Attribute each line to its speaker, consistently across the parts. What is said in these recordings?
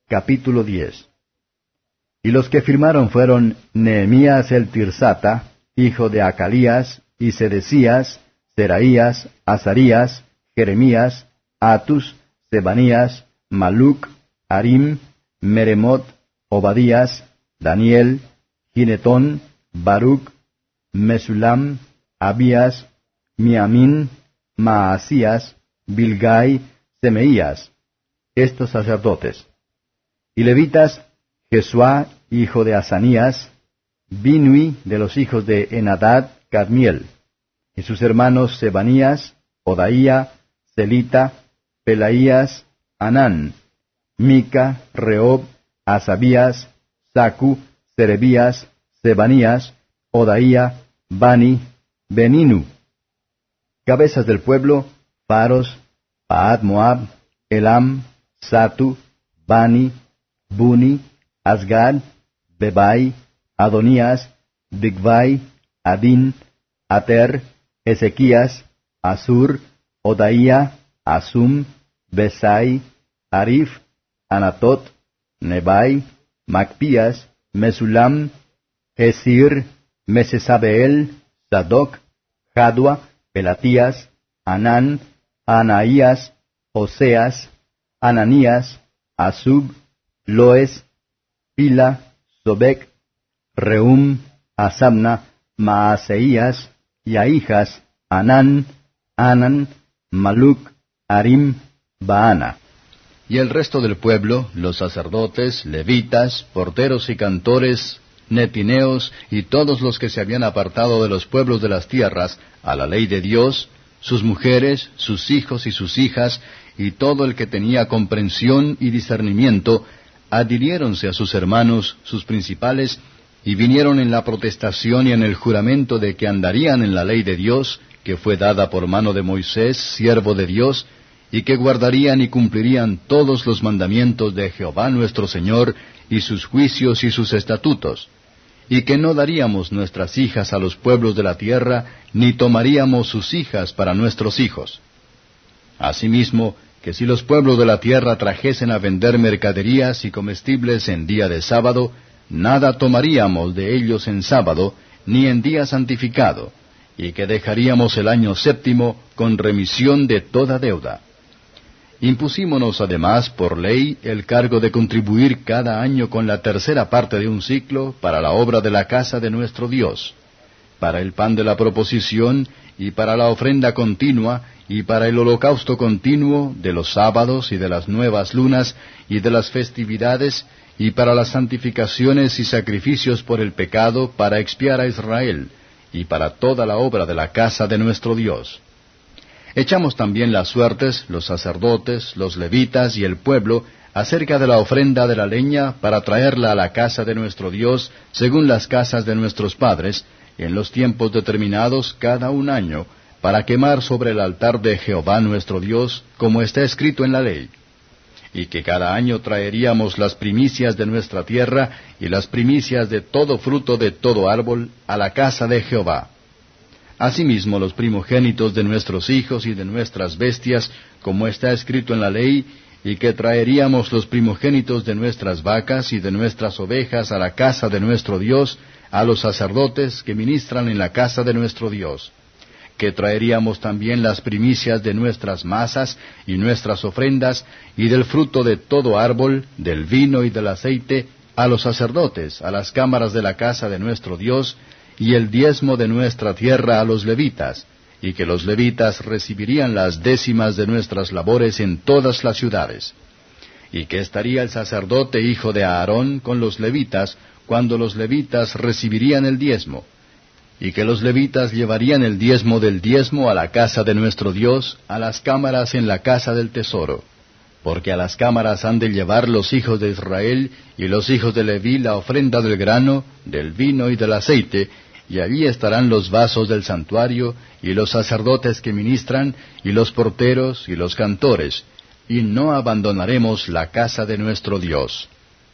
Speaker 1: Capítulo 10. Y los que firmaron fueron Nehemías el Tirsata, hijo de Acalías, y Sedecías, Seraías, Azarías, Jeremías, Atus, Sebanías, Maluc, Harim, Meremot, Obadías, Daniel, Ginetón, Baruc, Mesulam, Abías, Miamín, Maasías, Bilgai, Semeías, estos sacerdotes. Y levitas, Jesuá, hijo de Asanías, Binui, de los hijos de Enadad, Cadmiel, y sus hermanos Sebanías, Odaía, Celita, Pelaías, Anán, Mica, Reob, Asabías, Sacu, Serebías, Sebanías, Odaía, Bani, Beninu. Cabezas del pueblo, Paros, Paad Moab, Elam, Satu, Bani, Buni, Asgad, Bebai, Adonías, Bigvai, Adin, Ater, Ezequías, Asur, Odaía, Asum, Besai, Arif, Anatot, Nebai, Macpías, Mesulam, Hesir, Mesesabeel, Sadoc, Jadua, Pelatías, Anán, Anaías, Oseas, Ananías, Asub, Loes, Pila, Sobek, Reum, Asamna, Maaseías, Yaijas, Anán, Anan, Maluc, Harim, Baana.
Speaker 2: Y el resto del pueblo, los sacerdotes, levitas, porteros y cantores, netineos y todos los que se habían apartado de los pueblos de las tierras a la ley de Dios, sus mujeres, sus hijos y sus hijas, y todo el que tenía comprensión y discernimiento, adhiriéronse a sus hermanos, sus principales, y vinieron en la protestación y en el juramento de que andarían en la ley de Dios, que fue dada por mano de Moisés, siervo de Dios, y que guardarían y cumplirían todos los mandamientos de Jehová nuestro Señor, y sus juicios y sus estatutos, y que no daríamos nuestras hijas a los pueblos de la tierra, ni tomaríamos sus hijas para nuestros hijos. Asimismo, que si los pueblos de la tierra trajesen a vender mercaderías y comestibles en día de sábado, nada tomaríamos de ellos en sábado, ni en día santificado, y que dejaríamos el año séptimo con remisión de toda deuda. Impusímonos además por ley el cargo de contribuir cada año con la tercera parte de un siclo para la obra de la casa de nuestro Dios, para el pan de la proposición, y para la ofrenda continua, y para el holocausto continuo, de los sábados y de las nuevas lunas, y de las festividades, y para las santificaciones y sacrificios por el pecado, para expiar a Israel, y para toda la obra de la casa de nuestro Dios. Echamos también las suertes, los sacerdotes, los levitas y el pueblo, acerca de la ofrenda de la leña, para traerla a la casa de nuestro Dios, según las casas de nuestros padres, en los tiempos determinados cada un año, para quemar sobre el altar de Jehová nuestro Dios, como está escrito en la ley. Y que cada año traeríamos las primicias de nuestra tierra, y las primicias de todo fruto de todo árbol, a la casa de Jehová. Asimismo los primogénitos de nuestros hijos y de nuestras bestias, como está escrito en la ley, y que traeríamos los primogénitos de nuestras vacas y de nuestras ovejas a la casa de nuestro Dios, a los sacerdotes que ministran en la casa de nuestro Dios. Que traeríamos también las primicias de nuestras masas y nuestras ofrendas, y del fruto de todo árbol, del vino y del aceite, a los sacerdotes, a las cámaras de la casa de nuestro Dios, y el diezmo de nuestra tierra a los levitas, y que los levitas recibirían las décimas de nuestras labores en todas las ciudades. Y que estaría el sacerdote hijo de Aarón con los levitas, cuando los levitas recibirían el diezmo, y que los levitas llevarían el diezmo del diezmo a la casa de nuestro Dios, a las cámaras en la casa del tesoro. Porque a las cámaras han de llevar los hijos de Israel y los hijos de Leví la ofrenda del grano, del vino y del aceite, y allí estarán los vasos del santuario, y los sacerdotes que ministran, y los porteros, y los cantores, y no abandonaremos la casa de nuestro Dios.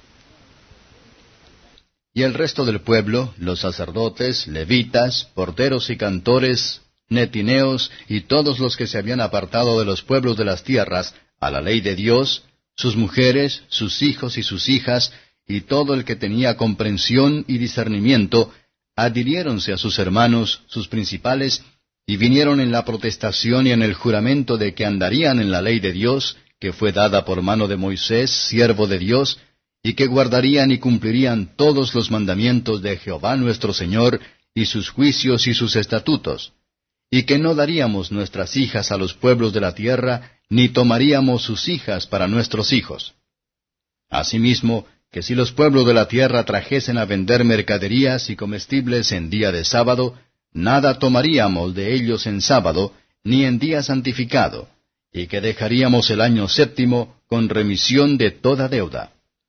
Speaker 2: Y el resto del pueblo, los sacerdotes, levitas, porteros y cantores, netineos, y todos los que se habían apartado de los pueblos de las tierras, a la ley de Dios, sus mujeres, sus hijos y sus hijas, y todo el que tenía comprensión y discernimiento, adhiriéronse a sus hermanos, sus principales, y vinieron en la protestación y en el juramento de que andarían en la ley de Dios, que fue dada por mano de Moisés, siervo de Dios, y que guardarían y cumplirían todos los mandamientos de Jehová nuestro Señor, y sus juicios y sus estatutos, y que no daríamos nuestras hijas a los pueblos de la tierra, ni tomaríamos sus hijas para nuestros hijos. Asimismo, que si los pueblos de la tierra trajesen a vender mercaderías y comestibles en día de sábado, nada tomaríamos de ellos en sábado, ni en día santificado, y que dejaríamos el año séptimo con remisión de toda deuda.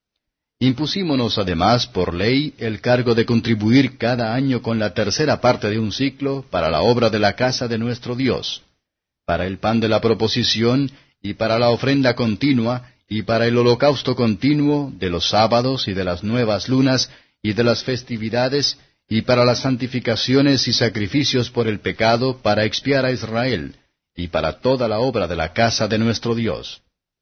Speaker 2: Impusimos además por ley el cargo de contribuir cada año con la tercera parte de un siclo para la obra de la casa de nuestro Dios, para el pan de la proposición, y para la ofrenda continua, y para el holocausto continuo, de los sábados y de las nuevas lunas, y de las festividades, y para las santificaciones y sacrificios por el pecado, para expiar a Israel, y para toda la obra de la casa de nuestro Dios.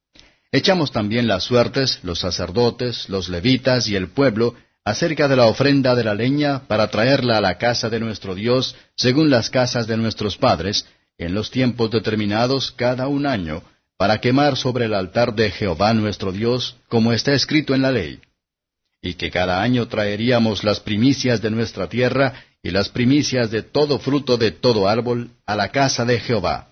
Speaker 2: Echamos también las suertes, los sacerdotes, los levitas y el pueblo, acerca de la ofrenda de la leña, para traerla a la casa de nuestro Dios, según las casas de nuestros padres, en los tiempos determinados cada un año, para quemar sobre el altar de Jehová nuestro Dios, como está escrito en la ley. Y que cada año traeríamos las primicias de nuestra tierra, y las primicias de todo fruto de todo árbol, a la casa de Jehová.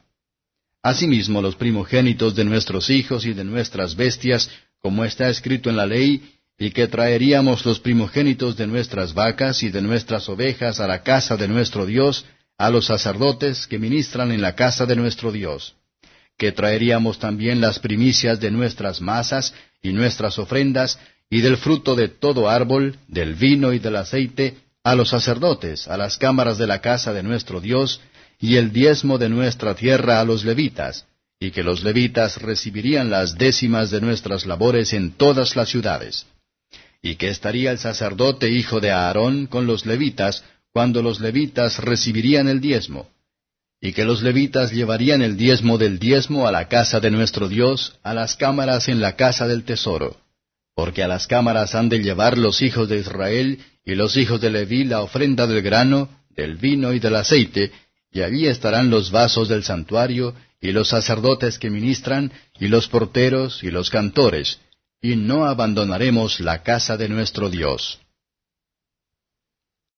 Speaker 2: Asimismo los primogénitos de nuestros hijos y de nuestras bestias, como está escrito en la ley, y que traeríamos los primogénitos de nuestras vacas y de nuestras ovejas a la casa de nuestro Dios, a los sacerdotes que ministran en la casa de nuestro Dios. Que traeríamos también las primicias de nuestras masas y nuestras ofrendas, y del fruto de todo árbol, del vino y del aceite, a los sacerdotes, a las cámaras de la casa de nuestro Dios, y el diezmo de nuestra tierra a los levitas, y que los levitas recibirían las décimas de nuestras labores en todas las ciudades. Y que estaría el sacerdote hijo de Aarón con los levitas, cuando los levitas recibirían el diezmo. Y que los levitas llevarían el diezmo del diezmo a la casa de nuestro Dios, a las cámaras en la casa del tesoro. Porque a las cámaras han de llevar los hijos de Israel y los hijos de Leví la ofrenda del grano, del vino y del aceite, y allí estarán los vasos del santuario, y los sacerdotes que ministran, y los porteros, y los cantores, y no abandonaremos la casa de nuestro Dios.